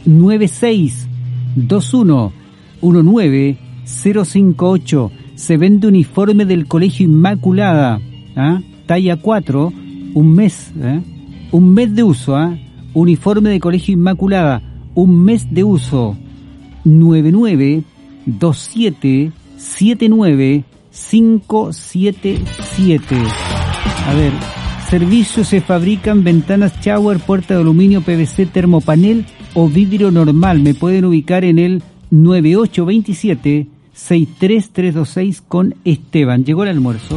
962119 Se vende uniforme del Colegio Inmaculada, talla 4, un mes de uso, uniforme de Colegio Inmaculada, un mes de uso. 9927795577. A ver, servicios: se fabrican ventanas shower, puerta de aluminio, PVC, termopanel o vidrio normal. Me pueden ubicar en el 9827-63326 con Esteban. Llegó el almuerzo.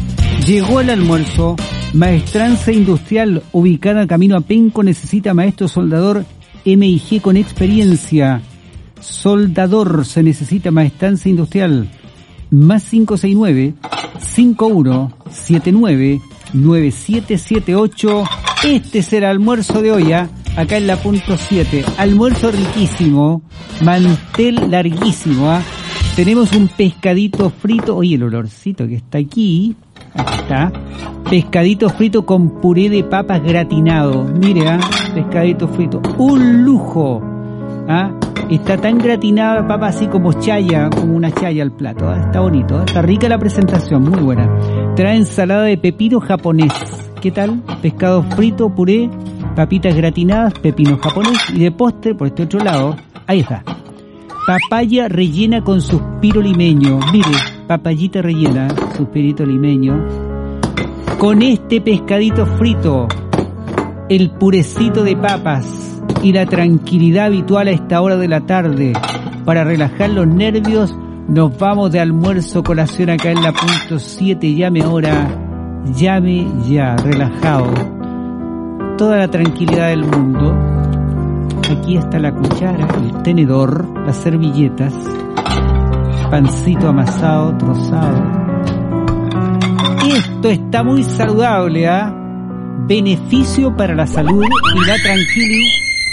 Maestranza Industrial, ubicada camino a Penco, necesita maestro soldador MIG con experiencia. Soldador, se necesita maestranza industrial. Más 569-5179-9778. Este será el almuerzo de hoy, acá en la punto 7. Almuerzo riquísimo, mantel larguísimo, Tenemos un pescadito frito. Oye, el olorcito que está aquí. Aquí está. Pescadito frito con puré de papas gratinado. Mire, pescadito frito. Un lujo. Está tan gratinada la papa así como chaya, como una chaya al plato. Está bonito, está rica la presentación, muy buena. Trae ensalada de pepino japonés. ¿Qué tal? Pescado frito, puré, papitas gratinadas, pepino japonés. Y de postre, por este otro lado, ahí está. Papaya rellena con suspiro limeño. Mire, papayita rellena, suspirito limeño. Con este pescadito frito, el purecito de papas y la tranquilidad habitual a esta hora de la tarde. Para relajar los nervios, nos vamos de almuerzo, colación acá en la punto 7. Llame ahora, llame ya, relajado. Toda la tranquilidad del mundo. Aquí está la cuchara, el tenedor, las servilletas, pancito amasado, trozado. Esto está muy saludable, Beneficio para la salud y la tranquilidad.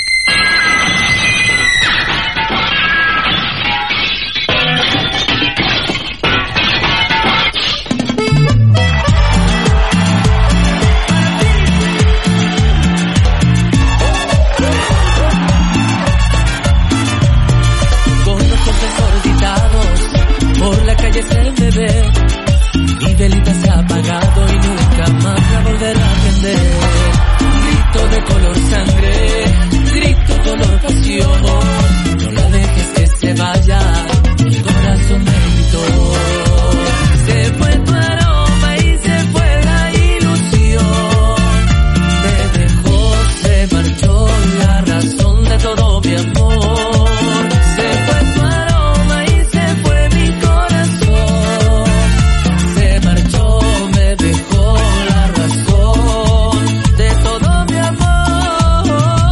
Mi velita se ha apagado y nunca más la volverá a prender. Grito de color sangre, grito color pasión. No la dejes que se vaya, mi corazón me gritó. Se fue tu aroma y se fue la ilusión. Me dejó, se marchó la razón de todo mi amor. Se fue tu aroma y se fue mi corazón. Se marchó, me dejó la razón de todo mi amor.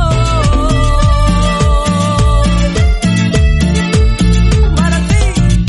Para ti.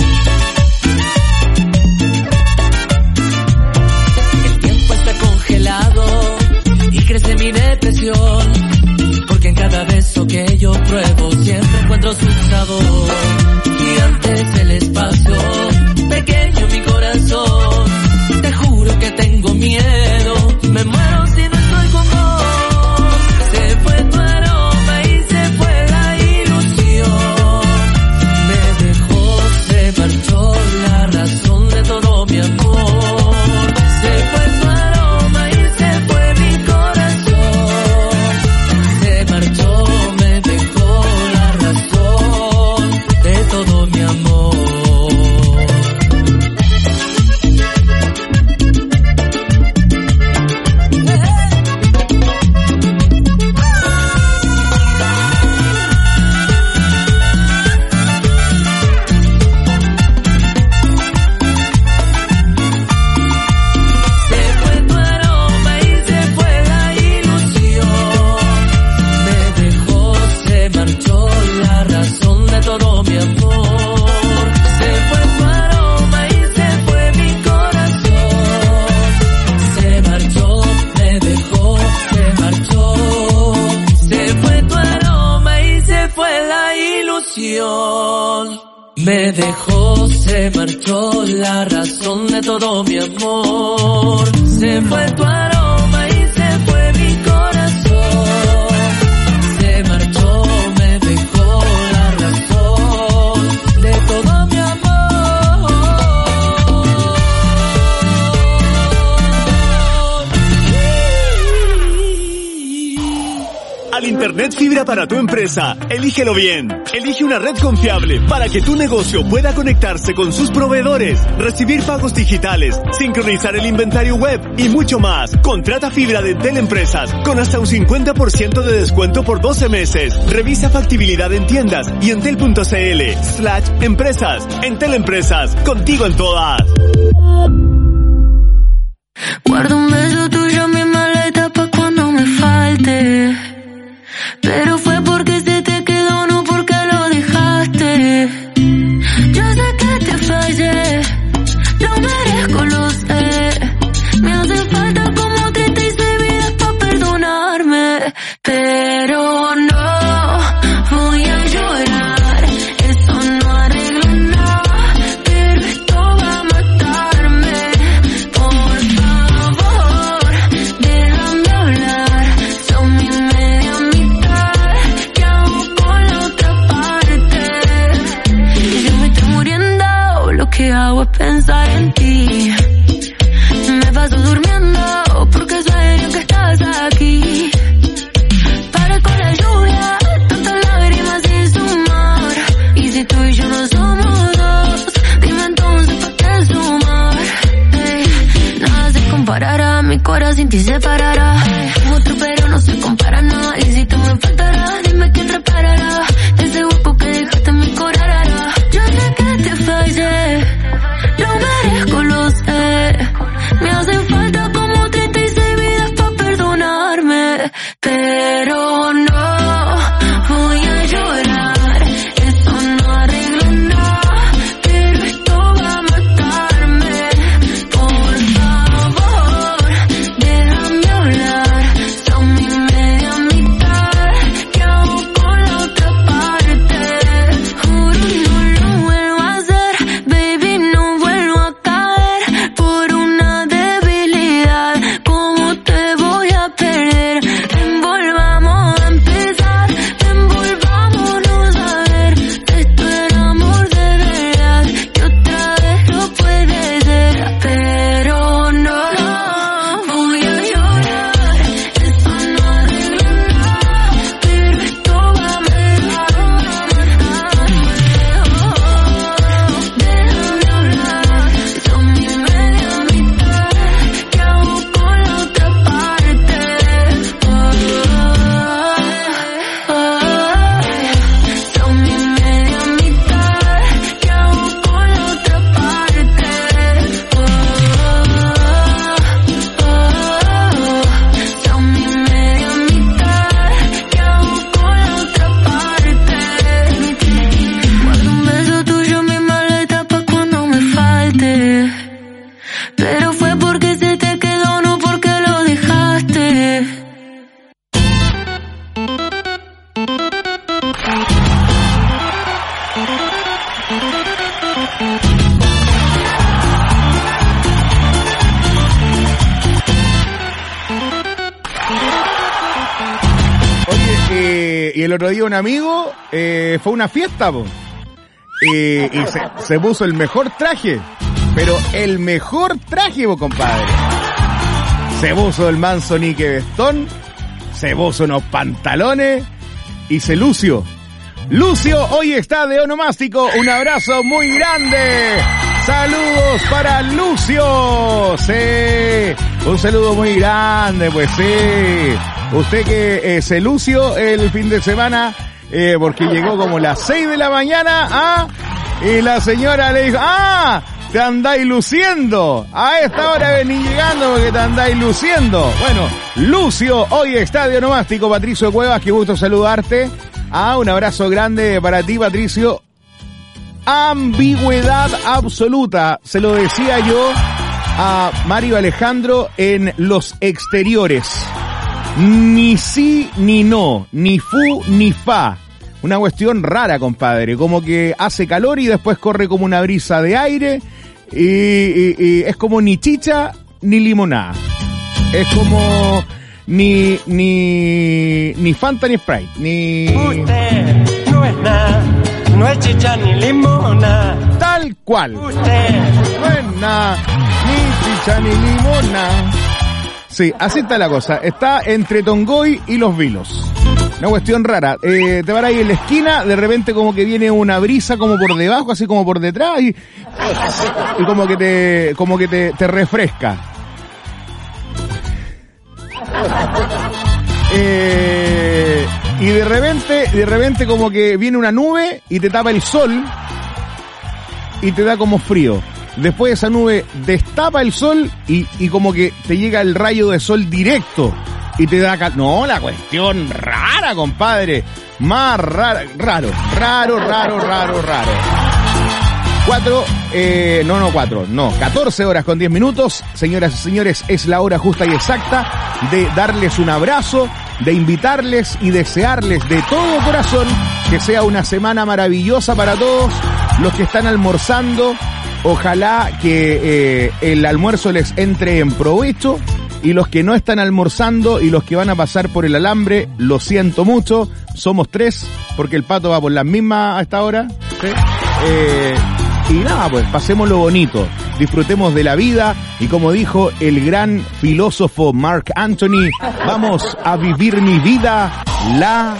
El tiempo está congelado y crece mi depresión, porque en cada beso que yo pruebo siempre encuentro su sabor. Gigante el espacio, pequeño mi corazón. Te juro que tengo miedo, me muero si no estoy con vos. Se fue tu aroma y se fue la ilusión. Me dejó, se marchó la razón de todo mi amor. Se fue tu aroma y se fue mi corazón. Se marchó, me dejó la razón de todo mi amor. Se fue tu aroma y se fue la ilusión. Me dejó, se marchó la razón de todo mi amor. Se fue tu aroma y se fue mi corazón. Se marchó, me dejó, se marchó. Se fue tu aroma y se fue la ilusión. Me dejó, se marchó la razón de todo mi amor. Se fue tu aroma y se fue mi corazón. Se marchó, me dejó Internet fibra para tu empresa. Elígelo bien. Elige una red confiable para que tu negocio pueda conectarse con sus proveedores, recibir pagos digitales, sincronizar el inventario web y mucho más. Contrata fibra de Entel Empresas con hasta un 50% de descuento por 12 meses. Revisa factibilidad en tiendas y entel.cl/empresas. Entel Empresas, contigo en todas. Guardo un beso tuyo en mi maleta pa' cuando me falte. Pero fue porque se te quedó, no porque lo dejaste. Yo sé que te fallé, lo merezco, lo sé. Me hace falta como 36 vidas pa' perdonarme. Pero no voy a llorar, eso no arregla nada. Pero esto va a matarme. Por favor, déjame hablar. Son mi media mitad, ¿qué hago con la otra parte? Y yo me estoy muriendo, lo que hago es pensar en ti. Me paso durmiendo porque sueño que estás aquí. Para con la lluvia, tantas lágrimas sin sumar. Y si tú y yo no somos dos, dime entonces ¿para qué sumar? Nada se comparará, mi corazón sin ti se parará. Otro pero no se compara nada. Y si tú me faltarás, dime quién reparará ese hueco que dejaste en mi corazón. Yo sé que te fallé, lo merezco, lo sé. Me hacen falta como 36 vidas pa' perdonarme. Pero no voy a llorar, eso no arregla nada. Pero esto va a matarme. Por favor, déjame hablar. Son mi media mitad, ¿qué hago con la otra parte? Juro no lo vuelvo a hacer, baby, no vuelvo a caer por una debilidad. ¿Cómo te voy a perder? Envolvamos a empezar, envolvámonos a ver. Esto era amor de verdad, que otra vez lo puede ser. Pero no voy a llorar, eso no arregla nada. Pero esto va a matarme. Déjame hablar, son mi media mitad, ¿qué hago con la otra parte? Son mi media mitad, ¿qué hago con la otra parte? Son mi media mitad, ¿qué hago con la otra parte? Guardo un beso tuyo en mi maleta pa' cuando me falte. Pero fue porque se te quedó, no porque lo dejaste. Oye, y el otro día un amigo fue a una fiesta, po. Y se puso el mejor traje, pero el mejor traje, po, compadre. Se puso el manso Nike Vestón, se puso unos pantalones y se lució. Lucio hoy está de onomástico, un abrazo muy grande. Saludos para Lucio. Sí, un saludo muy grande, pues sí. Usted que se lució el fin de semana, porque llegó como las 6 de la mañana, y la señora le dijo, te andáis luciendo, a esta hora venís llegando porque te andáis luciendo. Bueno, Lucio hoy está de onomástico. Patricio Cuevas, qué gusto saludarte. Un abrazo grande para ti, Patricio. Ambigüedad absoluta, se lo decía yo a Mario Alejandro en Los Exteriores. Ni sí ni no, ni fu ni fa. Una cuestión rara, compadre, como que hace calor y después corre como una brisa de aire y es como ni chicha ni limonada. Es como ni Fanta ni Sprite, ni... Usted no es nada, no es chicha ni limona. Tal cual. Usted no es nada, ni chicha ni limona. Sí, así está la cosa. Está entre Tongoy y Los Vilos. Una cuestión rara. Te van ahí en la esquina, de repente como que viene una brisa como por debajo, así como por detrás y como que te refresca. Y de repente como que viene una nube y te tapa el sol y te da como frío. Después esa nube destapa el sol y como que te llega el rayo de sol directo y te da no, la cuestión rara, compadre. Más rara, raro. 14 horas con 10 minutos. Señoras y señores, es la hora justa y exacta de darles un abrazo, de invitarles y desearles de todo corazón que sea una semana maravillosa para todos los que están almorzando. Ojalá que el almuerzo les entre en provecho, y los que no están almorzando y los que van a pasar por el alambre, lo siento mucho, somos 3, porque el Pato va por las mismas a esta hora. ¿Sí? Y nada, pues pasémoslo bonito, disfrutemos de la vida, y como dijo el gran filósofo Mark Anthony, vamos a vivir mi vida, la.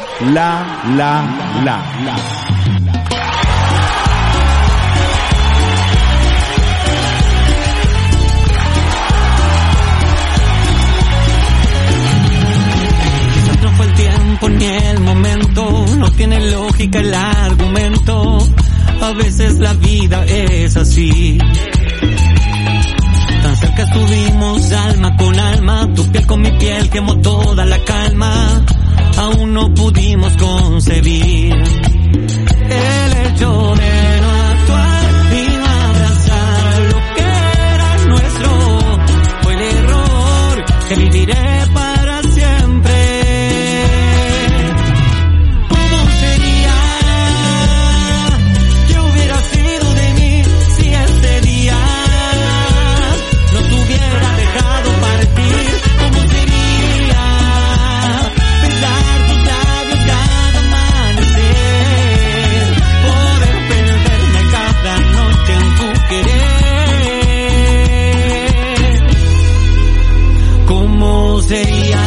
No fue el tiempo ni el momento, no tiene lógica el argumento. A veces la vida es así. Tan cerca estuvimos alma con alma, tu piel con mi piel quemó toda la calma. Aún no pudimos concebir el hecho de no actuar y no abrazar lo que era nuestro. Fue el error que viviré para siempre. Sería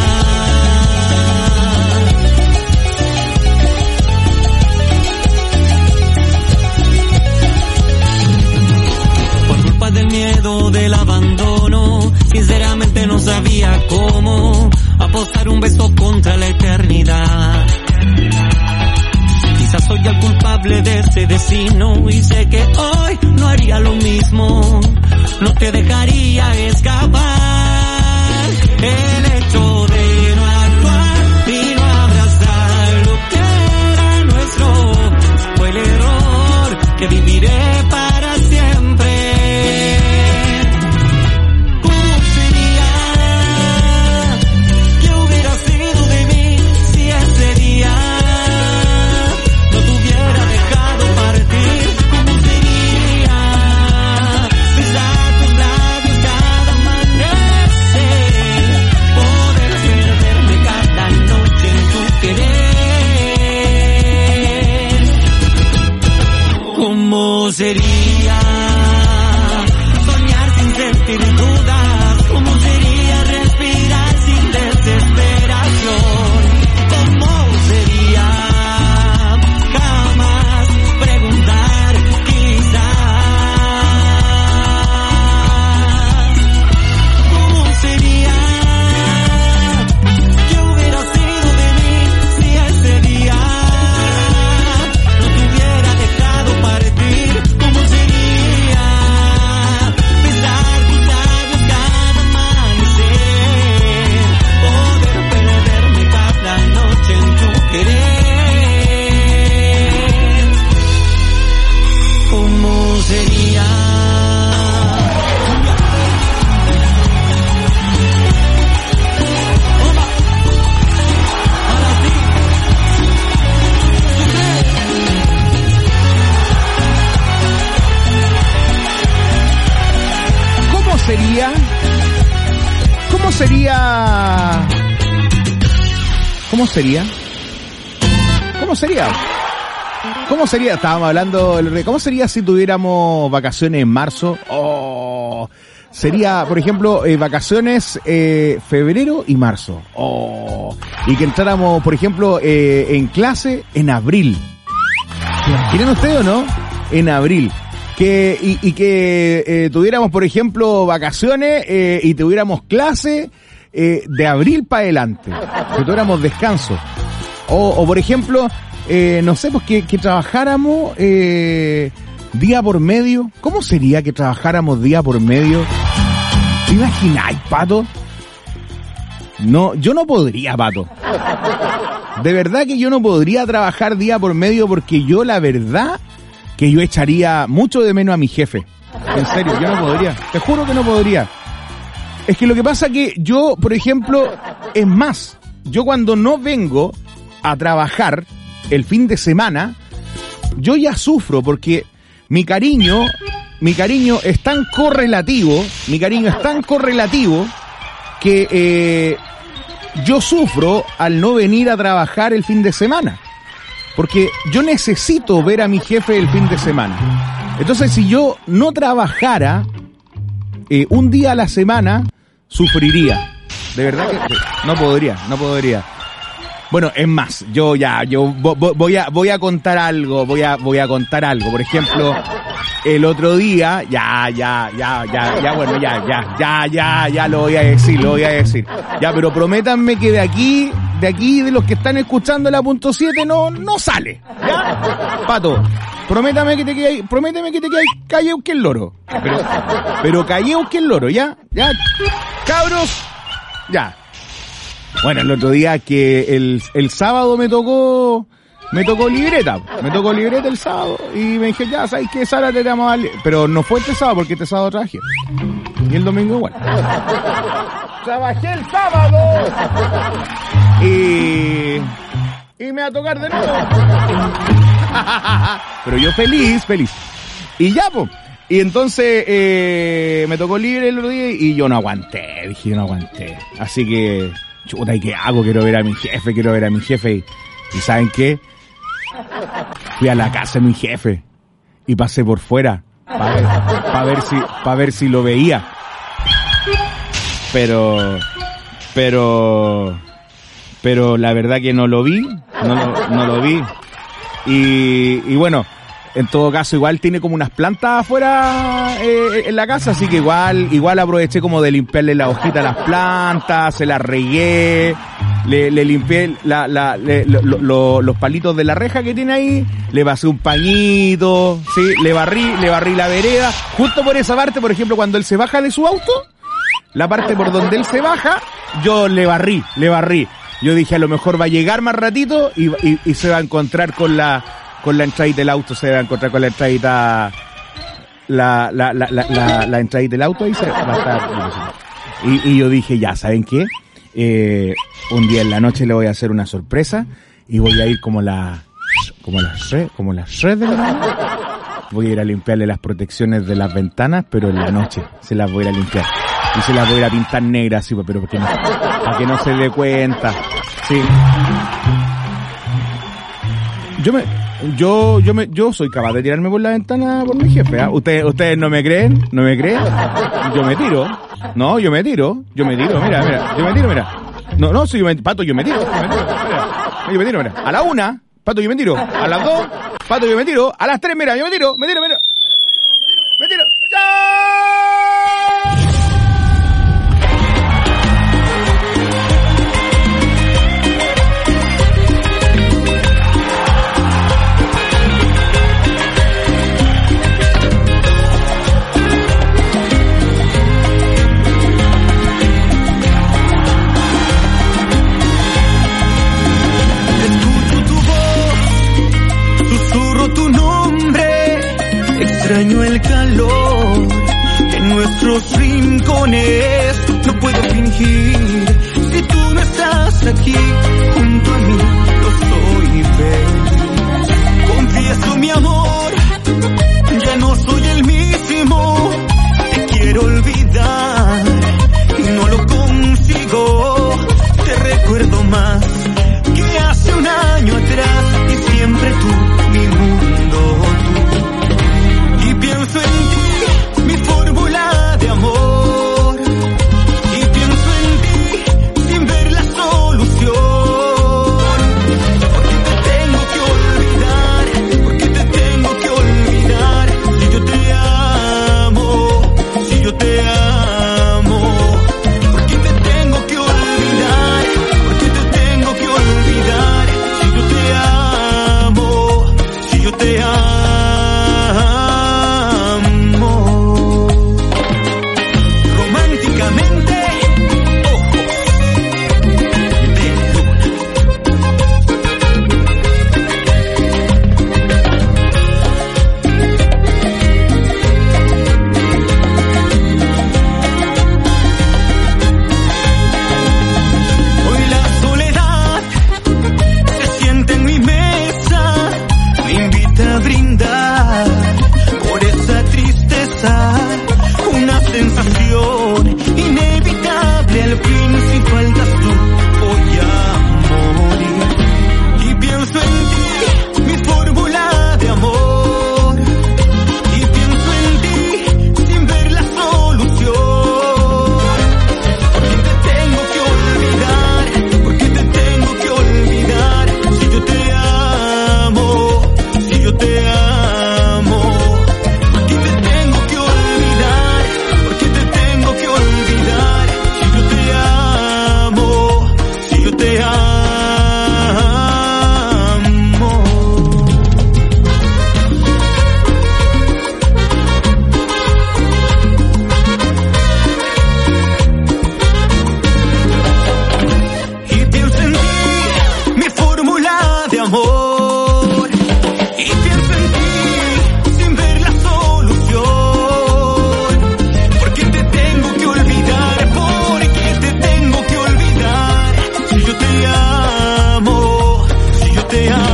por culpa del miedo del abandono, sinceramente no sabía cómo apostar un beso contra la eternidad. Quizás soy el culpable de este destino y sé que hoy no haría lo mismo, no te dejaría escapar. El hecho de no actuar y no abrazar lo que era nuestro fue el error que viviré para siempre. ¿Cómo sería? ¿Qué hubiera sido de mí si ese día no te hubiera dejado partir? ¿Cómo sería besar tus labios cada amanecer? Poder perderme cada noche en tu querer. ¿Cómo sería soñar sin sentir dudas? ¿Cómo sería respirar sin desesperación? ¿Cómo sería jamás preguntar quizás? ¿Cómo sería? ¿Qué hubiera sido de mí si ese día no te hubiera dejado partir? ¿Cómo sería besar tus labios cada amanecer? Poder perderme cada noche en tu querer. ¿Cómo sería? Ahora sí. ¿Cómo sería? ¿Cómo sería? ¿Cómo sería? ¿Cómo sería? ¿Cómo sería? Estábamos hablando de ¿cómo sería si tuviéramos vacaciones en marzo? Oh, sería, por ejemplo, vacaciones febrero y marzo. Y que entráramos, por ejemplo, en clase en abril. ¿Quieren ustedes o no? En abril. Que tuviéramos, por ejemplo, vacaciones y tuviéramos clase de abril para adelante. Que tuviéramos descanso. O por ejemplo, no sé, pues que trabajáramos día por medio. ¿Cómo sería que trabajáramos día por medio? ¿Te imagináis, Pato? No, yo no podría, Pato. De verdad que yo no podría trabajar día por medio porque yo, la verdad, que yo echaría mucho de menos a mi jefe. En serio, yo no podría. Te juro que no podría. Es que lo que pasa que yo, por ejemplo, es más, yo cuando no vengo a trabajar el fin de semana, yo ya sufro porque mi cariño es tan correlativo, que yo sufro al no venir a trabajar el fin de semana. Porque yo necesito ver a mi jefe el fin de semana. Entonces, si yo no trabajara un día a la semana, sufriría. De verdad que no podría. Bueno, es más, yo voy a contar algo, voy a contar algo. Por ejemplo, el otro día, ya lo voy a decir. Ya, pero prométanme que de aquí, de los que están escuchando la punto 7, no sale. ¿Ya? Pato, prométeme que te quedes callado que el loro. Pero callado que el loro, ¿ya? Cabros, ya. Bueno, el otro día que el sábado me tocó libreta. Me tocó libreta el sábado. Y me dije, ya, ¿sabes qué? Sara, te vamos a dar. Pero no fue este sábado, porque este sábado trabajé. Y el domingo igual. Trabajé el sábado. Y me va a tocar de nuevo. Pero yo feliz. Y ya, pues. Y entonces me tocó libre el otro día y yo no aguanté. Así que, chuta, ¿y qué hago? Quiero ver a mi jefe. ¿Y saben qué? Fui a la casa de mi jefe y pasé por fuera para ver si lo veía. Pero la verdad que no lo vi. Y bueno, en todo caso igual tiene como unas plantas afuera en la casa, así que igual aproveché como de limpiarle la hojita a las plantas, se las regué, le limpié los palitos de la reja que tiene ahí, le pasé un pañito, sí, le barrí la vereda, justo por esa parte, por ejemplo, cuando él se baja de su auto, la parte por donde él se baja, yo le barrí. Yo dije, a lo mejor va a llegar más ratito y se va a encontrar con la entradita del auto, se va a encontrar con la entradita, la entradita del auto y se va a estar. Y yo dije, ya, ¿saben qué? Un día en la noche le voy a hacer una sorpresa y voy a ir como las 3 de la mañana. Voy a ir a limpiarle las protecciones de las ventanas, pero en la noche se las voy a ir a limpiar. Y se las voy a ir a pintar negras, sí, pero para que no se dé cuenta. Sí. Yo soy capaz de tirarme por la ventana por mi jefe, ¿eh? Ustedes no me creen, yo me tiro. No, yo me tiro, mira, yo me tiro, mira. No, Pato, yo me tiro, mira. A la 1, Pato, yo me tiro. A las 2, Pato, yo me tiro. A las 3, mira, yo me tiro. Me tiro. ¡Ya! Extraño el calor en nuestros rincones. No puedo fingir si tú no estás aquí junto a mí. Yo soy feliz. Confieso mi amor, ya no soy el mismo. Te quiero olvidar y no lo consigo. Te recuerdo más que hace un año atrás y siempre tú, mi mundo, tú. Pienso en ti, mi fórmula de amor. para brindar por esa tristeza, una sensación inevitable. Al fin, si faltas tú, voy a morir. Y pienso en ti, mi fórmula de amor. Y pienso en ti, sin ver la solución. Porque te tengo que olvidar, porque te tengo que olvidar. Si yo te amo, si yo te amo. Porque te tengo que olvidar, porque te tengo que olvidar. Si yo te amo, si yo te amo. Y pienso en ti, mi fórmula de amor. Y pienso en ti, sin ver la solución. Porque te tengo que olvidar, porque te tengo que olvidar. Si yo te amo, si yo te amo.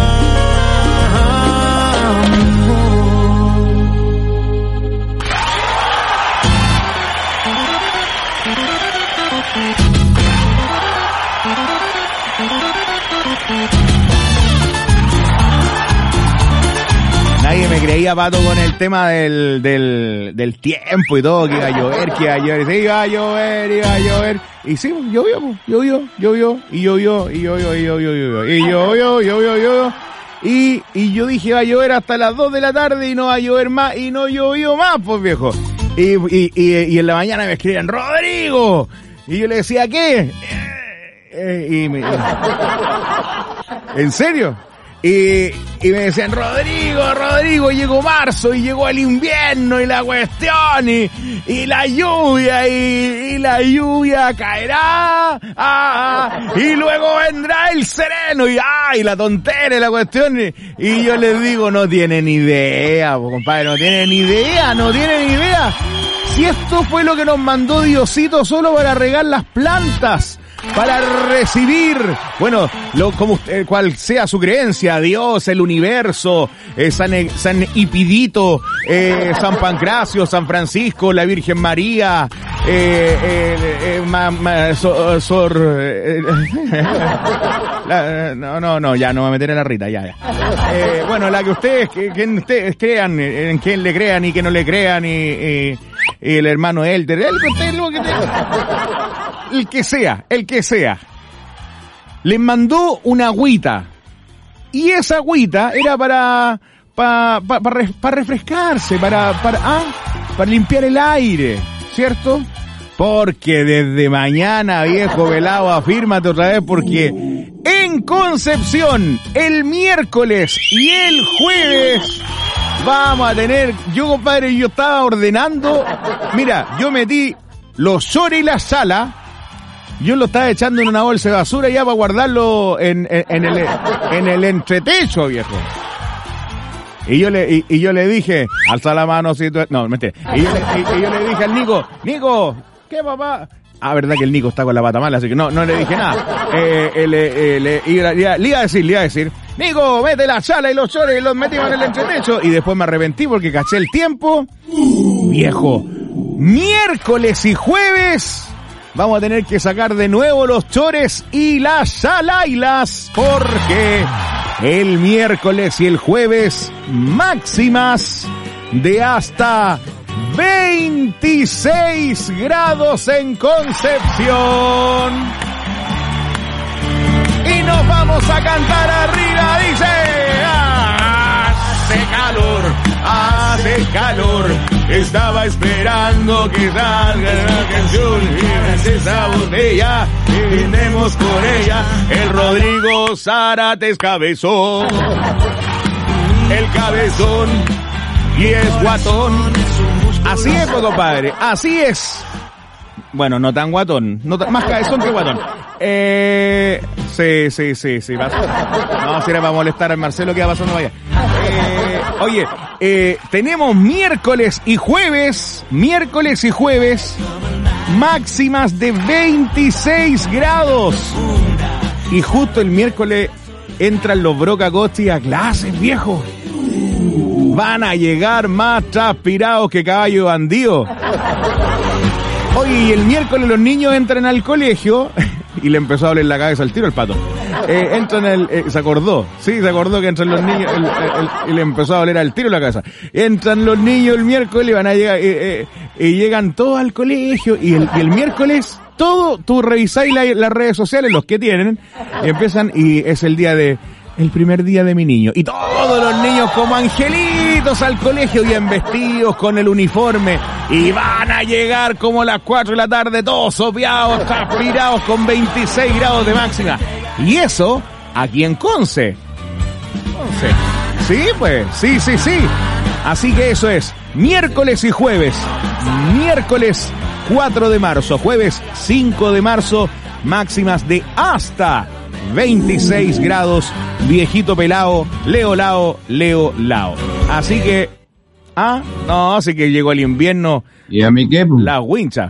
Nadie me creía, Pato, con el tema del tiempo y todo, que iba a llover, que iba a llover. Sí, iba a llover. Y sí, llovió, y llovió. Y yo dije, va a llover hasta las 2 de la tarde y no va a llover más, y no llovió más, pues viejo. Y en la mañana me escribían, Rodrigo. Y yo le decía, ¿qué? ¿En serio? Y me decían, Rodrigo, llegó marzo y llegó el invierno y la cuestión y la lluvia y la lluvia caerá, y luego vendrá el sereno y la tontera y la cuestión, y yo les digo, no tienen idea, compadre, no tienen idea. Si esto fue lo que nos mandó Diosito solo para regar las plantas, para recibir, bueno, cual sea su creencia, Dios, el universo, San Hipidito, San Pancracio, San Francisco, la Virgen María, no, ya no me voy a meter en la Rita, ya. Bueno, la que ustedes crean, en quien le crean y que no le crean, y el hermano Elder, el que sea, les mandó una agüita, y esa agüita era para refrescarse, para limpiar el aire, ¿cierto? Porque desde mañana, viejo velado, afírmate otra vez, porque en Concepción, el miércoles y el jueves vamos a tener, compadre, yo estaba ordenando, mira, yo metí los shorts y la sala, yo lo estaba echando en una bolsa de basura ya para guardarlo en el entretecho, viejo. Y yo le dije, alza la mano si tú... No, mentira. Y yo le dije al Nico, ¿qué, papá? Verdad que el Nico está con la pata mala, así que no le dije nada. Le iba a decir, Nico, mete la sala y los shorts y los metimos en el entretecho. Y después me arrepentí porque caché el tiempo. Viejo, miércoles y jueves vamos a tener que sacar de nuevo los chores y las salailas, porque el miércoles y el jueves máximas de hasta 26 grados en Concepción. Y nos vamos a cantar arriba, dice, hace calor, estaba esperando que salga la canción y esa botella, y brindemos por ella. El Rodrigo Zarates cabezón, el cabezón, y es guatón. Así es, compadre, así es. Bueno, no tan guatón, más cabezón que guatón. Sí. No, si era para molestar al Marcelo que va pasando allá. Tenemos miércoles y jueves, máximas de 26 grados. Y justo el miércoles entran los Broca Costi a clases, viejo. Van a llegar más transpirados que caballo bandido. Oye, y el miércoles los niños entran al colegio y le empezó a doler la cabeza al tiro al pato. Se acordó que entran los niños y le empezó a doler al tiro la cabeza. Entran los niños el miércoles y van a llegar y llegan todos al colegio y el miércoles todo, tú revisáis las redes sociales, los que tienen, y empiezan y es el primer día de mi niño. Y todos los niños como angelitos al colegio, bien vestidos, con el uniforme. Y van a llegar como a las 4 de la tarde, todos sopeados, transpirados, con 26 grados de máxima. Y eso, aquí en Conce. Sí, pues, sí. Así que eso es, miércoles y jueves. Miércoles 4 de marzo, jueves 5 de marzo, máximas de hasta 26 grados, viejito pelado, Leo Lao. Así que, así que llegó el invierno. ¿Y a mí qué? La wincha.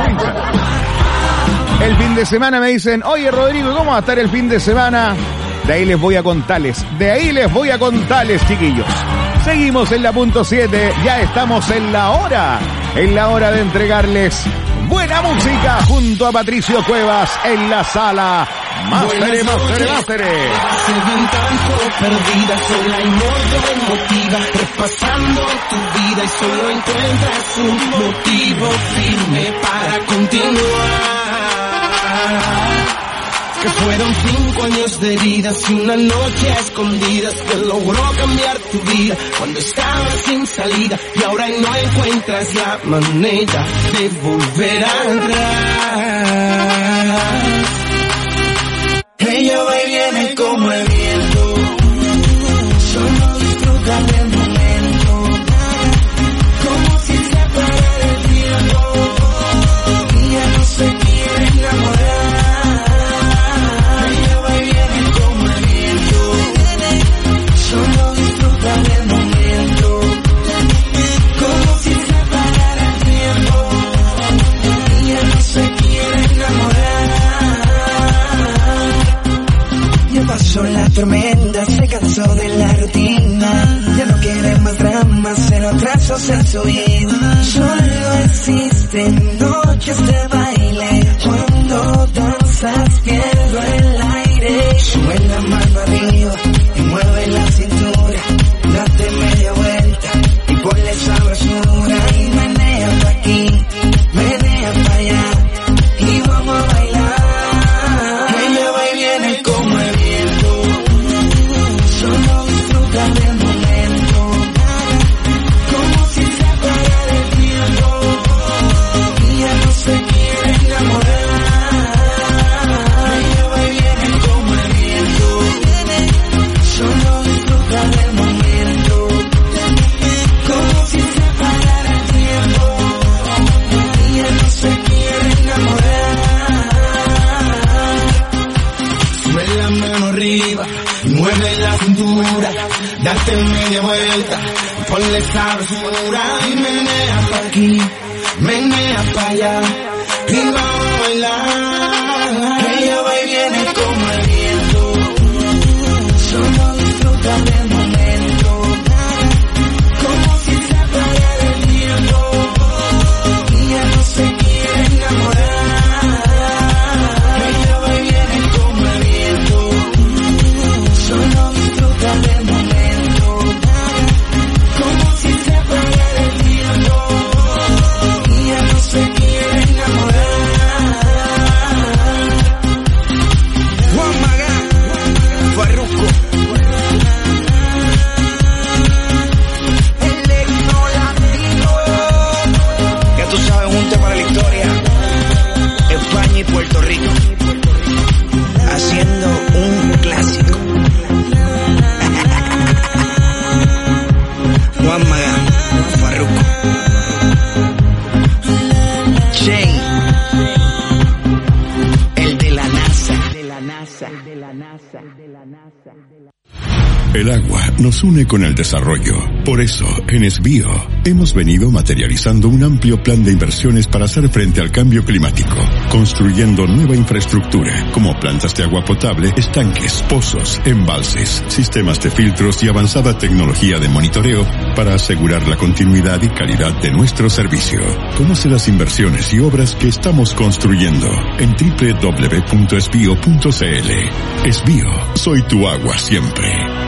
El fin de semana me dicen, oye Rodrigo, ¿cómo va a estar el fin de semana? De ahí les voy a contarles, chiquillos. Seguimos en la punto 7, ya estamos en la hora de entregarles buena música junto a Patricio Cuevas en la sala Máster. Se ven tanto perdidas, sola y modo emotiva, repasando tu vida y solo encuentras un motivo firme para continuar. Que fueron 5 años de heridas y una noche a escondidas que logró cambiar tu vida cuando estabas sin salida y ahora no encuentras la manera de volver atrás. Ella va y viene como el viento, solo disfruta del momento, como si se parara el tiempo, y ya no se quiere enamorar. Ella va y viene como el viento, solo disfruta del momento, como si se parara el tiempo, y ya no se quiere enamorar. Ya pasó la tormenta, se cansó de la rutina, ya no quiere más dramas, cero atrasos en su vida. Solo existen noches de baile, cuando danzas pierdo el aire. Sube la mano arriba y mueve la cintura, date media vuelta y ponle sabrosura. Y menea pa' aquí, menea pa' allá, y vamos a bailar. Ella va y viene como el viento, solo disfruta del momento, como si se parara el tiempo, y ya no se quiere enamorar. Ella va y viene como el viento, solo disfruta del momento, como si se parara el tiempo, y ya no se quiere enamorar. Sube la mano arriba y mueve la cintura, date media vuelta, ponle sabrosura. Y menea pa' aquí, menea pa' allá, y vamos a bailar. Ella va y viene como el viento, solo disfruta del momento, como si se parara el tiempo, y ya no se quiere enamorar. Ella va y viene como el viento, solo disfruta del momento, como si se parara el tiempo, y ya no se quiere enamorar. Juan Magán, Farruko, El agua nos une con el desarrollo. Por eso, en Esbío, hemos venido materializando un amplio plan de inversiones para hacer frente al cambio climático, construyendo nueva infraestructura, como plantas de agua potable, estanques, pozos, embalses, sistemas de filtros y avanzada tecnología de monitoreo para asegurar la continuidad y calidad de nuestro servicio. Conoce las inversiones y obras que estamos construyendo en www.esbio.cl. Esbío, soy tu agua siempre.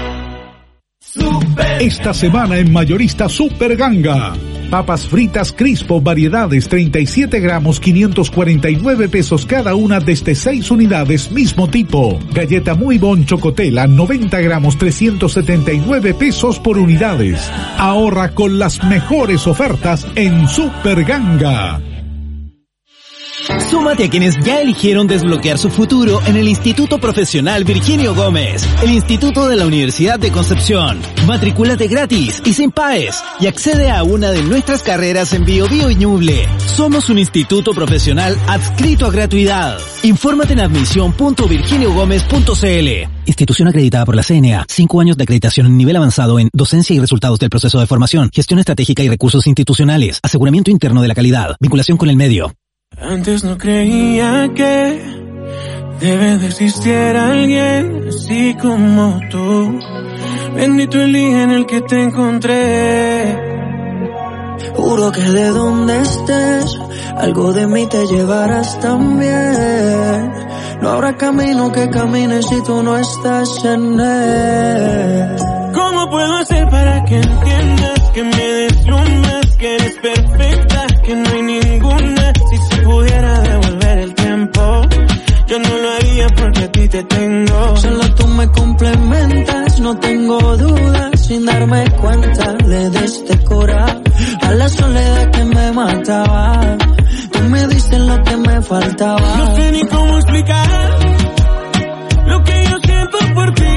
Esta semana en Mayorista Super Ganga. Papas fritas Crispo, variedades 37 gramos, 549 pesos cada una desde 6 unidades, mismo tipo. Galleta Muy Bon Chocotela, 90 gramos, 379 pesos por unidades. Ahorra con las mejores ofertas en Super Ganga. Súmate a quienes ya eligieron desbloquear su futuro en el Instituto Profesional Virginio Gómez, el Instituto de la Universidad de Concepción. Matrículate gratis y sin PAES y accede a una de nuestras carreras en Biobío y Ñuble. Somos un instituto profesional adscrito a gratuidad. Infórmate en admisión.virginiogomez.cl. Institución acreditada por la CNA. 5 años de acreditación en nivel avanzado en docencia y resultados del proceso de formación, gestión estratégica y recursos institucionales, aseguramiento interno de la calidad, vinculación con el medio. Antes no creía que debe de existir alguien así como tú. Bendito el día en el que te encontré. Juro que de donde estés, algo de mí te llevarás también. No habrá camino que camine si tú no estás en él. ¿Cómo puedo hacer para que entiendas que me deslumbras, que eres perfecta, que no hay ninguna? Si se pudiera devolver el tiempo, yo no lo haría porque a ti te tengo. Solo tú me complementas, no tengo dudas. Sin darme cuenta le diste cura a la soledad que me mataba. Tú me diste lo que me faltaba. No sé ni cómo explicar lo que yo siento por ti.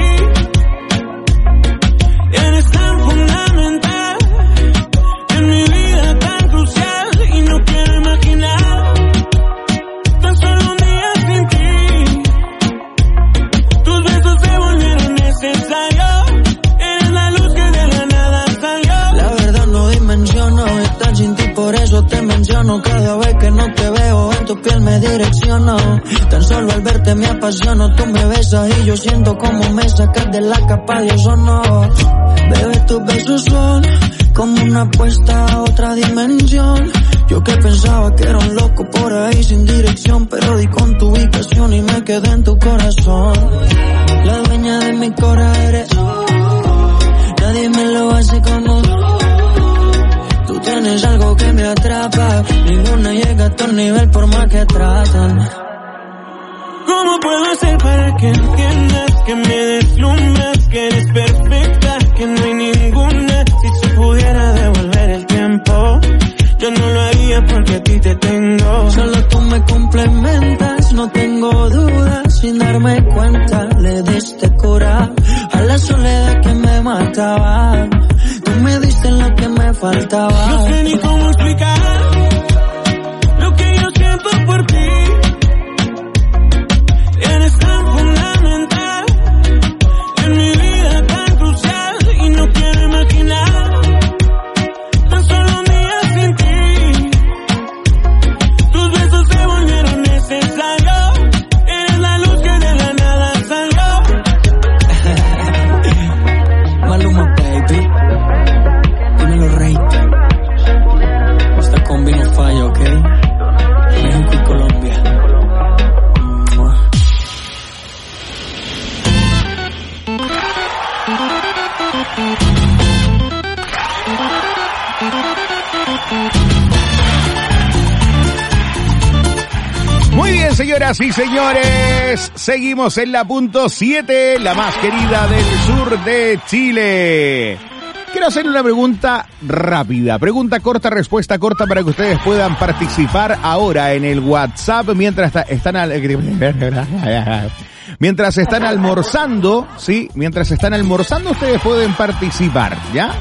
Eres tan fundamental en mi vida, tan crucial, y no quiero imaginar tan solo un día sin ti. Tus besos se volvieron necesarios. Eres la luz que de la nada salió. La verdad no dimensiono estar sin ti, por eso te menciono. Cada vez que no te veo en tu piel me direcciono. Tan solo al verte me apasiono. Tú me besas y yo siento como me sacas de la capa de ozono. Bebé, tus besos son como una apuesta a otra dimensión. Yo que pensaba que era un loco por ahí sin dirección, pero di con tu ubicación y me quedé en tu corazón. La dueña de mi corazón eres tú. Nadie me lo hace como tú. Tú tienes algo que me atrapa. Ninguna llega a tu nivel por más que tratan. ¿Cómo puedo hacer para que entiendas que me deslumbras, que eres perfecta, que no hay ninguna? Si se pudiera devolver el tiempo, yo no lo haría porque a ti te tengo. Solo tú me complementas, no tengo dudas. Sin darme cuenta le diste cura a la soledad que me mataba. Tú me diste lo que me faltaba. No sé ni cómo explicar lo que yo siento por ti. Eres tan fundamental en mi vida, tan crucial, y no quiero imaginar tan solo un día sin ti. Tus besos se volvieron necesarios. Eres la luz que de la nada salió. Maluma, baby. Dímelo, rey. Esta combi no falla, ¿ok? México y Colombia. Muy bien, señoras y señores, seguimos en la punto 7, la más querida del sur de Chile. Quiero hacer una pregunta rápida, pregunta corta, respuesta corta, para que ustedes puedan participar ahora en el WhatsApp mientras están almorzando, ¿sí? Mientras están almorzando ustedes pueden participar, ¿ya?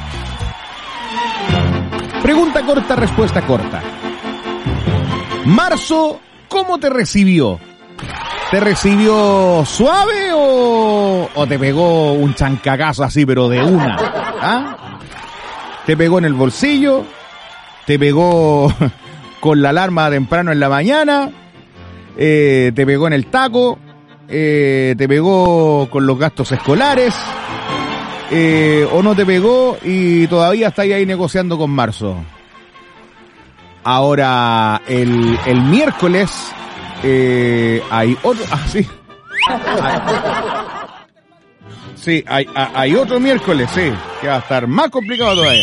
Pregunta corta, respuesta corta. Marzo, ¿cómo te recibió? ¿Te recibió suave o te pegó un chancacazo así, pero de una? ¿Ah? ¿Te pegó en el bolsillo? ¿Te pegó con la alarma temprano en la mañana? ¿Te pegó en el taco? ¿Te pegó con los gastos escolares? ¿O no te pegó y todavía está ahí negociando con marzo? Ahora, el miércoles... hay otro... Ah, sí. Sí, hay otro miércoles, sí, que va a estar más complicado todavía.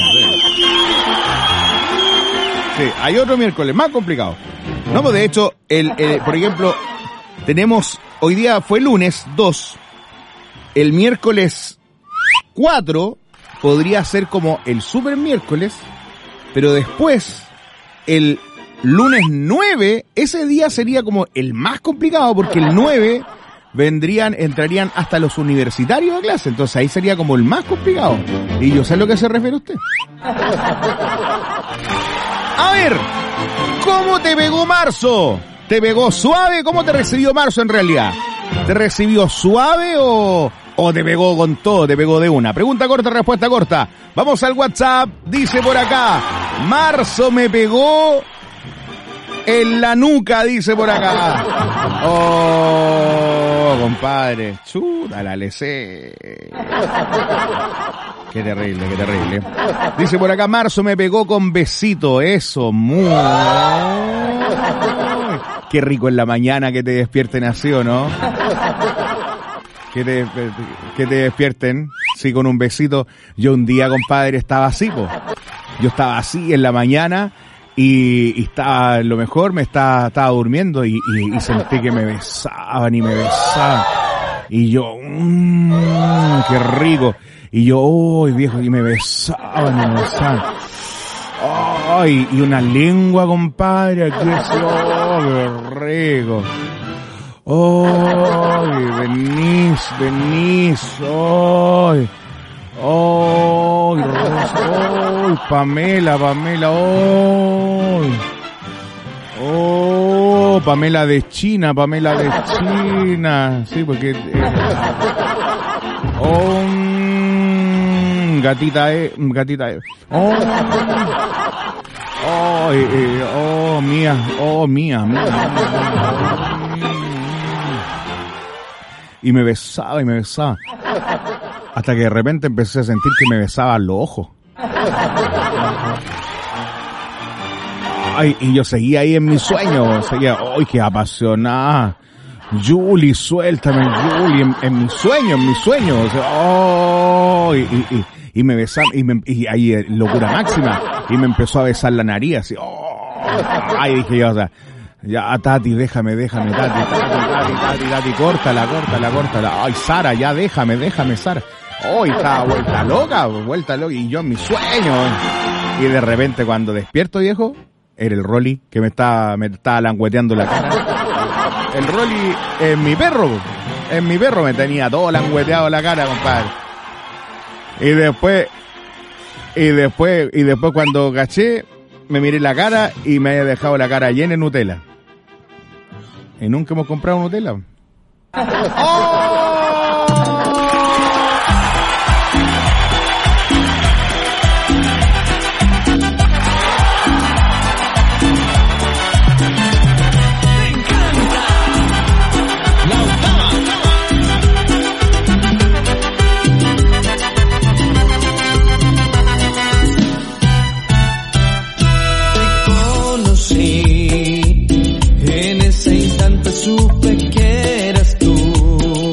Sí, hay otro miércoles más complicado. No, pues de hecho, por ejemplo, tenemos, hoy día fue lunes 2, el miércoles 4 podría ser como el super miércoles, pero después, el lunes 9, ese día sería como el más complicado, porque el 9 entrarían hasta los universitarios a clase, entonces ahí sería como el más complicado. Y yo sé a lo que se refiere usted. A ver, ¿cómo te pegó marzo? ¿Te pegó suave? ¿Cómo te recibió marzo en realidad? ¿Te recibió suave o te pegó con todo? ¿Te pegó de una? Pregunta corta, respuesta corta. Vamos al WhatsApp, dice por acá, marzo me pegó en la nuca, dice por acá. Oh, compadre. Chuta, la lecé. Qué terrible, qué terrible. Dice por acá, marzo me pegó con besito. Eso, muy. Qué rico en la mañana que te despierten así, ¿o no? Que te despierten, sí, con un besito. Yo un día, compadre, estaba así, po. Yo estaba así en la mañana. Y estaba, lo mejor, estaba durmiendo y sentí que me besaban y me besaban. Y yo, qué rico. Y yo, viejo, y me besaban y me besaban. Ay, y una lengua, compadre, aquí es, qué rico. Ay, venís, ay. ¡Oh! Pamela, ¡oh! Pamela de China. Sí, porque... gatita. Mía. Y me besaba. Hasta que de repente empecé a sentir que me besaban los ojos. Ay, y yo seguía ahí en mi sueño. ¡Ay, qué apasionada! Julie, suéltame, Julie, en mi sueño. O sea, y me besaba, y ahí locura máxima. Y me empezó a besar la nariz, así. Ay, dije yo, o sea, ya, Tati, déjame, Tati, córtala. Ay, Sara, ya déjame, Sara. Hoy estaba vuelta loca, y yo en mi sueño. Y de repente cuando despierto, viejo, era el Rolly que me estaba langueteando la cara. El Rolly en mi perro me tenía todo langueteado la cara, compadre. Y después cuando caché, me miré la cara y me había dejado la cara llena de Nutella. ¿Y nunca hemos comprado Nutella? ¡Oh! Supe que eras tú.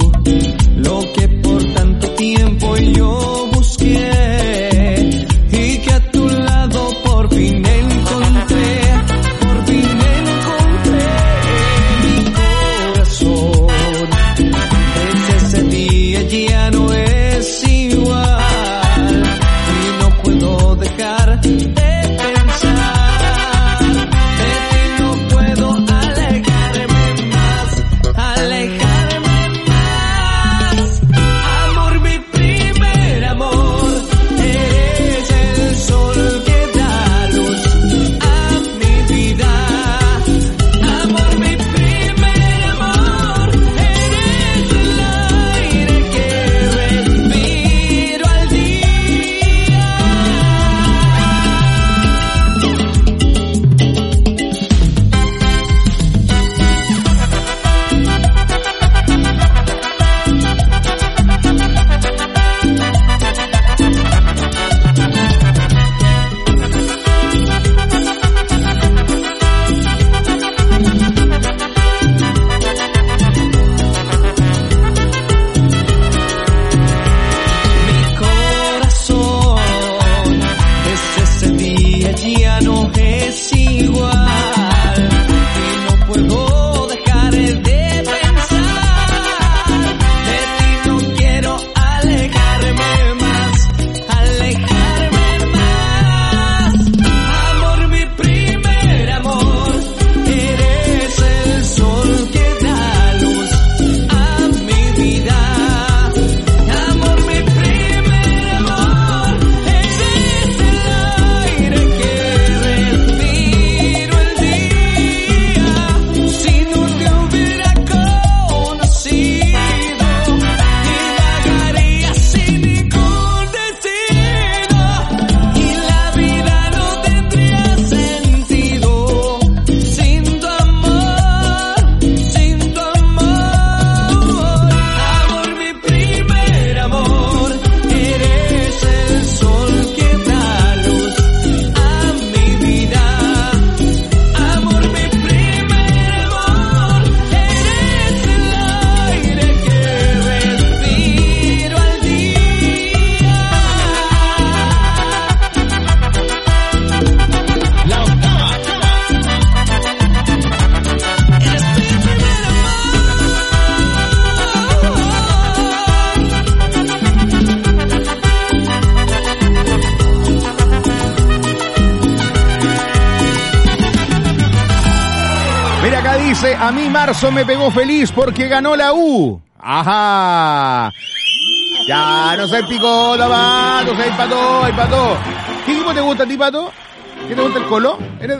dice, a mí marzo me pegó feliz porque ganó la U. Ajá. Ya, no seas picota, Pato, seas Pato. ¿Qué equipo te gusta a ti, Pato? ¿Qué te gusta el Colo? ¿Eres...?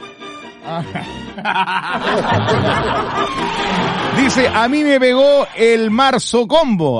Dice, a mí me pegó el marzo combo.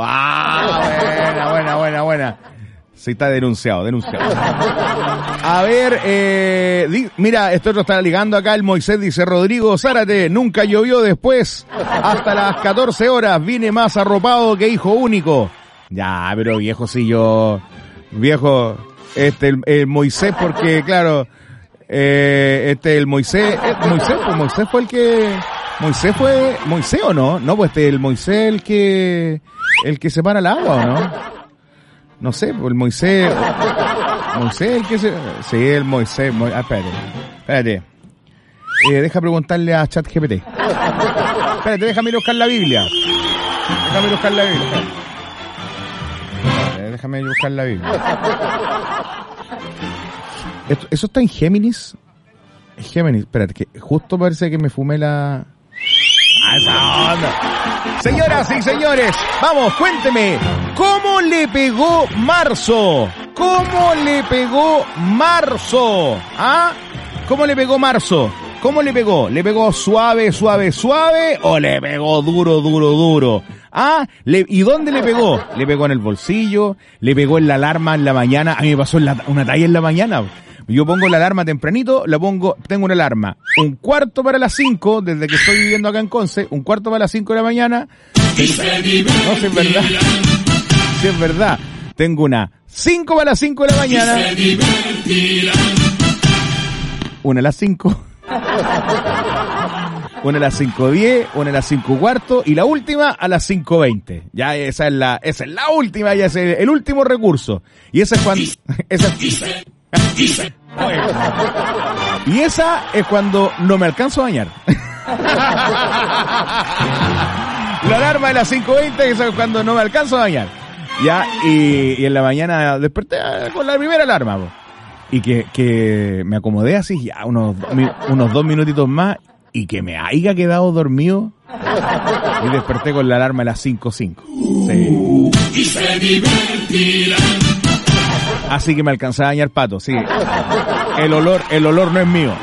Buena. Sí, está denunciado. A ver, mira, esto lo está ligando acá el Moisés, dice Rodrigo Zárate, nunca llovió después, hasta las 14 horas, vine más arropado que hijo único. Ya, pero viejo, sí, viejo, el Moisés, porque claro, el Moisés fue el que, Moisés o no, pues el Moisés el que separa el agua, ¿o no? No sé, pues el Moisés el que se... Sí, el Moisés, espérate. Deja preguntarle a ChatGPT. Espérate, déjame ir a buscar la Biblia. Déjame ir a buscar la Biblia. ¿Eso está en Géminis? Géminis, espérate, que justo parece que me fumé la... ¡Esa onda! Señoras y señores, vamos, cuénteme, ¿cómo le pegó marzo? ¿Ah? ¿Cómo le pegó marzo? ¿Cómo le pegó? ¿Le pegó suave o le pegó duro? ¿Ah? ¿Y dónde le pegó? ¿Le pegó en el bolsillo? ¿Le pegó en la alarma en la mañana? A mí me pasó una talla en la mañana. Yo pongo la alarma tempranito, tengo una alarma 1/4 para las 5, desde que estoy viviendo acá en Conce, 1/4 para las 5 de la mañana. No, si es verdad. Tengo una 5 para las 5 de la mañana. Una a las 5. Una a las 5:10, una a las 5:15 y la última a las 5:20. Ya esa es la última, ya es el último recurso. Y esa es cuando... Y esa es cuando no me alcanzo a bañar. La alarma de las 5:20, esa es cuando no me alcanzo a bañar. Ya, y en la mañana desperté con la primera alarma, po. Y que me acomodé así, ya unos 2 minutitos más, y que me haya quedado dormido. Y desperté con la alarma de las 5:05. Sí. Y se divertirá. Así que me alcanzaba a bañar, Pato, sí. El olor no es mío.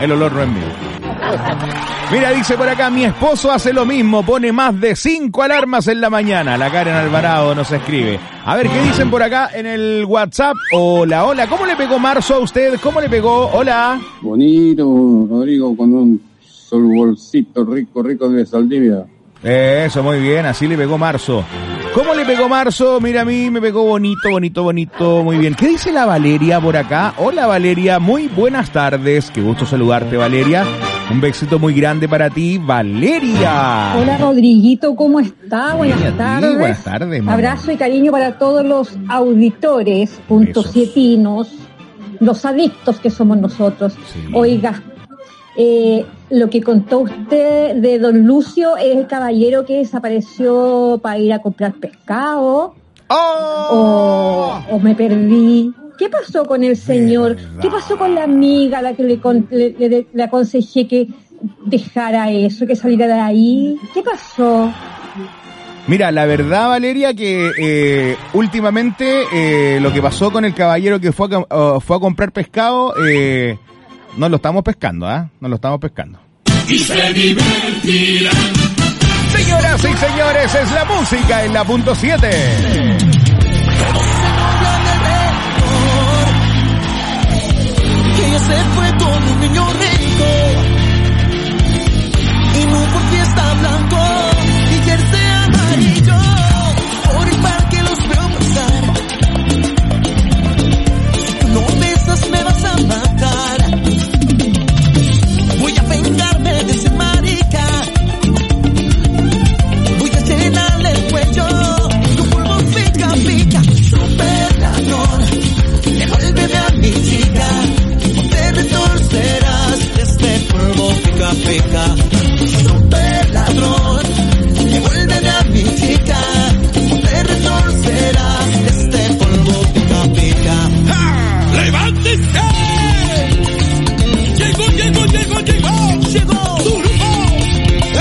Mira, dice por acá, mi esposo hace lo mismo, pone más de 5 alarmas en la mañana. La Karen Alvarado nos escribe. A ver, ¿qué dicen por acá en el WhatsApp? Hola, ¿cómo le pegó marzo a usted? ¿Cómo le pegó? Hola. Bonito, Rodrigo, con un solbolcito rico de Saldivia. Eso, muy bien, así le pegó marzo. ¿Cómo le pegó marzo? Mira, a mí me pegó bonito, muy bien. ¿Qué dice la Valeria por acá? Hola Valeria, muy buenas tardes. Qué gusto saludarte, Valeria. Un besito muy grande para ti, Valeria. Hola Rodriguito, ¿cómo está? Buenas tardes. Buenas tardes, mamá. Abrazo y cariño para todos los auditores, puntosietinos, los adictos que somos nosotros. Sí. Oiga, lo que contó usted de don Lucio es el caballero que desapareció para ir a comprar pescado. O me perdí. ¿Qué pasó con el señor? ¿Qué pasó con la amiga a la que le aconsejé que dejara eso, que saliera de ahí? ¿Qué pasó? Mira, la verdad, Valeria, que últimamente lo que pasó con el caballero que fue a comprar pescado, no lo estamos pescando, No lo estamos pescando. Y se divertirá. Señoras y señores, es la música en la punto 7. Ella se fue con un niño rico y no por fiesta blanco y jersey amarillo. Por el parque los veo pasar. Si tú no besas me vas a matar. Voy a vengarme de ese marica. Voy a llenarle el cuello con polvo pica pica. Super ladrón, devuélveme a mi chica. Te retorcerás este polvo pica pica. Super ladrón, devuélveme a mi chica. Te retorcerás este polvo pica pica. ¡Ja! ¡Levántese! Llegó su grupo.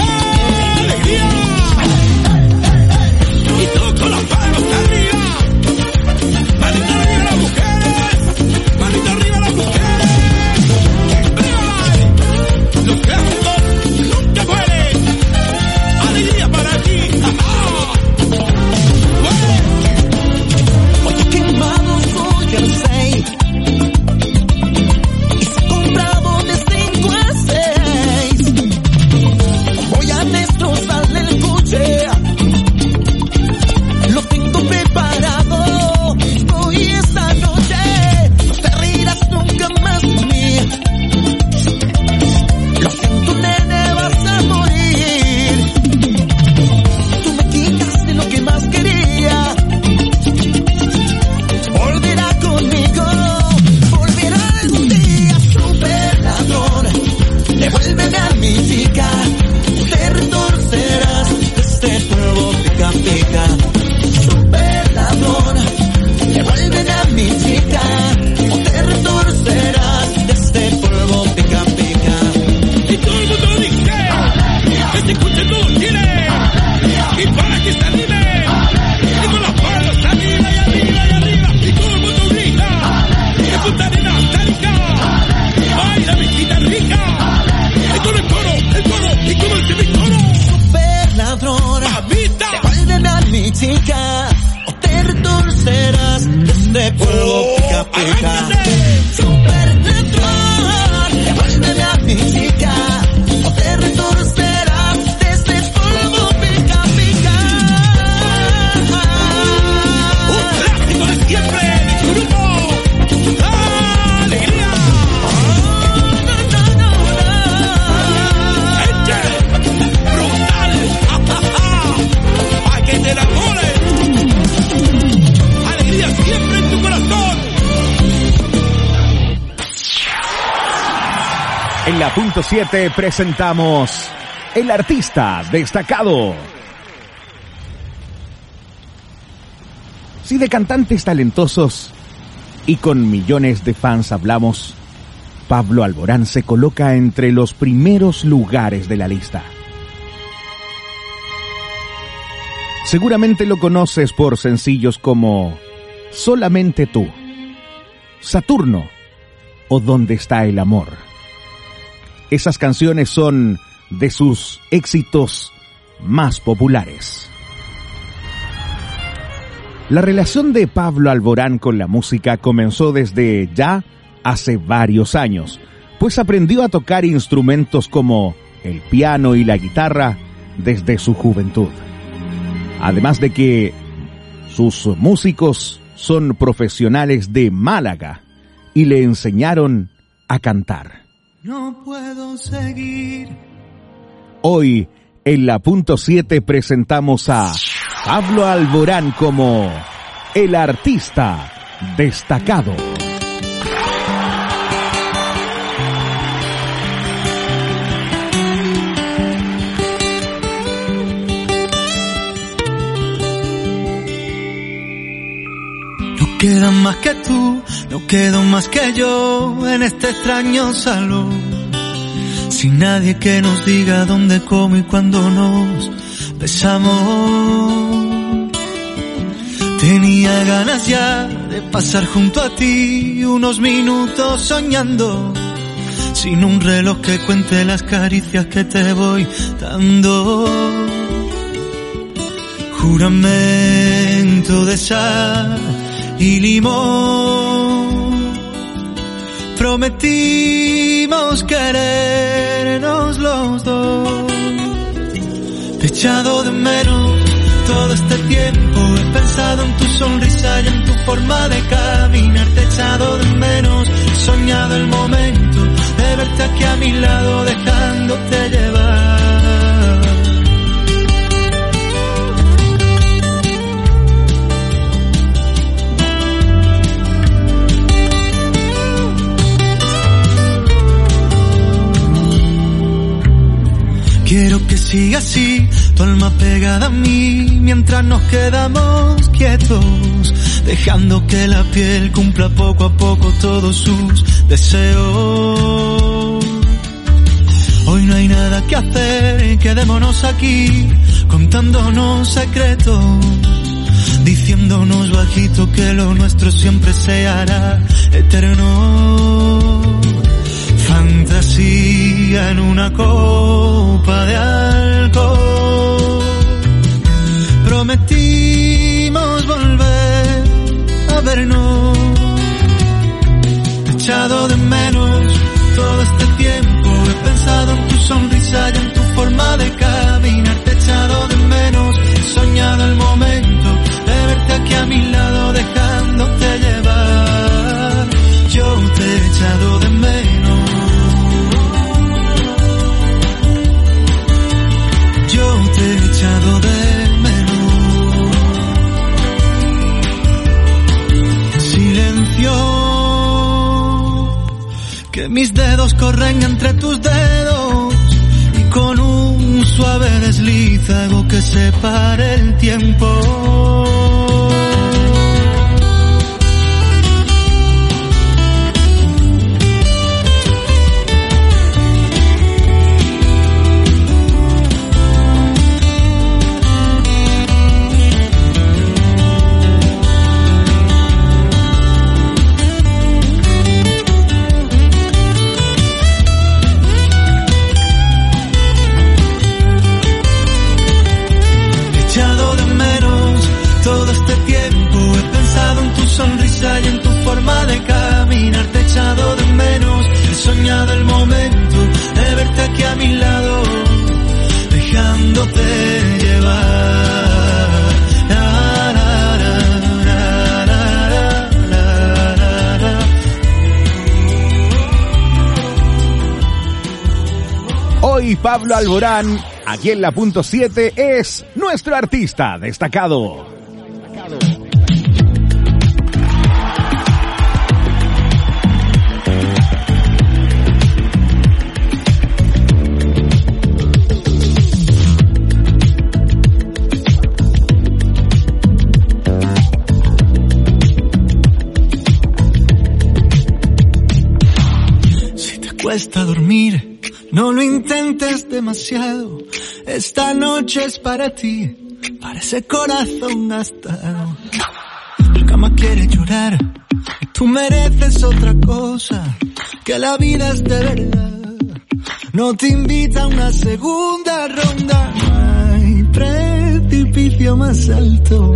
En la punto 7 presentamos El Artista Destacado. Si de cantantes talentosos y con millones de fans hablamos, Pablo Alborán se coloca entre los primeros lugares de la lista. Seguramente lo conoces por sencillos como Solamente tú, Saturno o ¿Dónde está el amor? Esas canciones son de sus éxitos más populares. La relación de Pablo Alborán con la música comenzó desde ya hace varios años, pues aprendió a tocar instrumentos como el piano y la guitarra desde su juventud. Además de que sus músicos son profesionales de Málaga y le enseñaron a cantar. No puedo seguir. Hoy, en la punto 7 presentamos a Pablo Alborán como el artista destacado. No quedan más que tú, no quedo más que yo en este extraño salón. Sin nadie que nos diga dónde, cómo y cuándo nos besamos. Tenía ganas ya de pasar junto a ti unos minutos soñando, sin un reloj que cuente las caricias que te voy dando. Juramento de sal y limón, prometimos querernos los dos. Te he echado de menos todo este tiempo, he pensado en tu sonrisa y en tu forma de caminar. Te he echado de menos, he soñado el momento de verte aquí a mi lado, dejándote llevar. Quiero que siga así, tu alma pegada a mí, mientras nos quedamos quietos, dejando que la piel cumpla poco a poco todos sus deseos. Hoy no hay nada que hacer, quedémonos aquí, contándonos secretos, diciéndonos bajito que lo nuestro siempre se hará eterno. Fantasía en una copa de alcohol, prometimos volver a vernos. Te he echado de menos todo este tiempo, he pensado en tu sonrisa y en tu forma de caminar. Te he echado de menos, he soñado el momento de verte aquí a mi lado, dejándote llevar. Yo te he echado de menos, yo te he echado de menos. Silencio, que mis dedos corren entre tus dedos, y con un suave desliz hago que se pare el tiempo. Hoy Pablo Alborán, aquí en la punto 7, es nuestro artista destacado. Cuesta dormir, no lo intentes demasiado. Esta noche es para ti, para ese corazón gastado. La cama quiere llorar y tú mereces otra cosa, que la vida es de verdad. No te invita a una segunda ronda. No hay precipicio más alto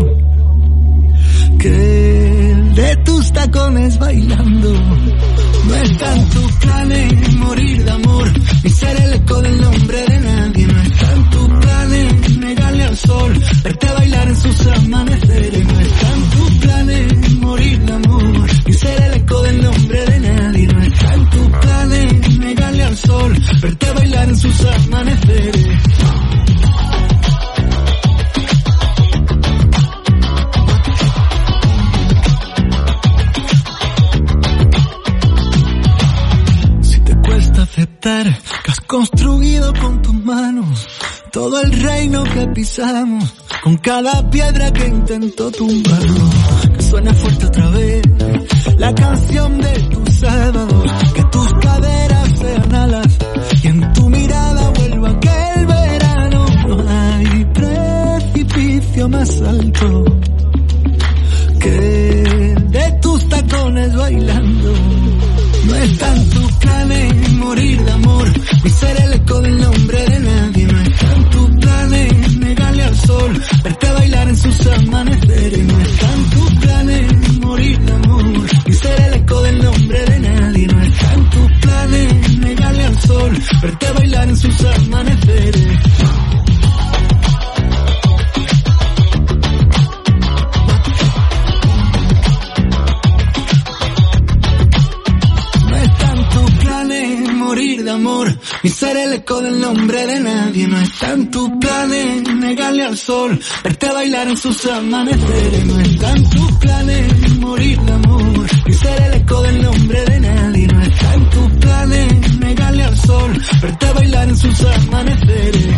que el de tus tacones bailando. No está en tus planes morir de amor, ni ser el eco del nombre de nadie. No está en tus planes negarle al sol, verte bailar en sus amaneceres. No está en tus planes morir de amor, ni ser el eco del nombre de nadie. No está en tus planes negarle al sol, verte bailar en sus amaneceres. Que has construido con tus manos todo el reino que pisamos, con cada piedra que intentó tumbarlo. Que suene fuerte otra vez la canción de tus sábados, que tus caderas sean alas y en tu mirada vuelva aquel verano. No hay precipicio más alto que el de tus tacones bailando. No está en tus planes morir de amor, ni ser el eco del nombre de nadie. No está en tus planes negarle al sol, verte bailar en sus amaneceres. No está en tus planes morir de amor, ni ser el eco del nombre de nadie. No está en tus planes negarle al sol, verte bailar en sus amaneceres. Morir de amor, ni ser el eco del nombre de nadie. No está en tus planes negarle al sol, verte bailar en sus amaneceres. No está en tus planes morir de amor, ni ser el eco del nombre de nadie. No está en tus planes negarle al sol, verte bailar en sus amaneceres.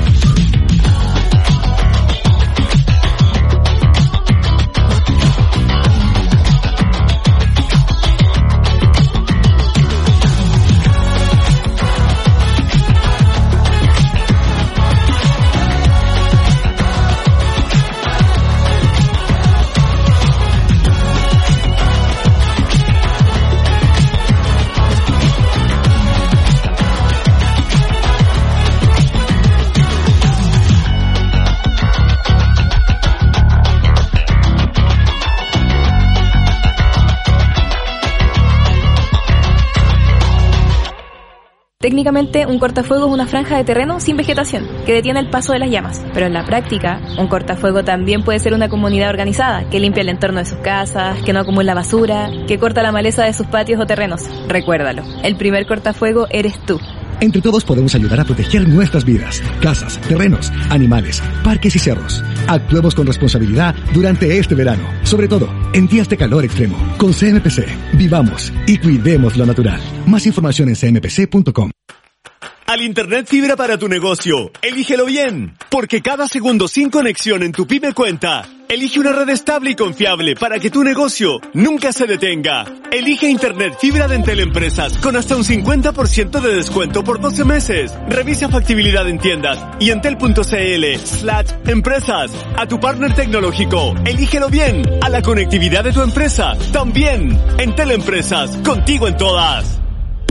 Técnicamente, un cortafuego es una franja de terreno sin vegetación, que detiene el paso de las llamas. Pero en la práctica, un cortafuego también puede ser una comunidad organizada, que limpia el entorno de sus casas, que no acumula basura, que corta la maleza de sus patios o terrenos. Recuérdalo, el primer cortafuego eres tú. Entre todos podemos ayudar a proteger nuestras vidas, casas, terrenos, animales, parques y cerros. Actuemos con responsabilidad durante este verano, sobre todo en días de calor extremo. Con CMPC, vivamos y cuidemos lo natural. Más información en cmpc.com. Al Internet fibra para tu negocio, elígelo bien, porque cada segundo sin conexión en tu pyme cuenta. Elige una red estable y confiable para que tu negocio nunca se detenga. Elige Internet fibra de Entel Empresas con hasta un 50% de descuento por 12 meses. Revisa factibilidad en tiendas y entel.cl/empresas. A tu partner tecnológico, elígelo bien. A la conectividad de tu empresa, también. Entel Empresas, contigo en todas.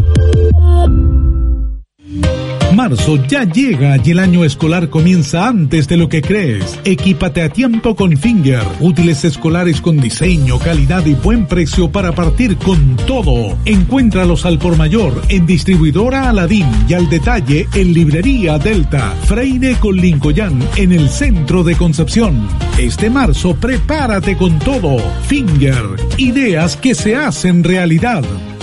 Marzo ya llega y el año escolar comienza antes de lo que crees. Equípate a tiempo con Finger. Útiles escolares con diseño, calidad y buen precio para partir con todo. Encuéntralos al por mayor en Distribuidora Aladín y al detalle en Librería Delta. Freire con Lincoln en el centro de Concepción. Este marzo prepárate con todo. Finger. Ideas que se hacen realidad.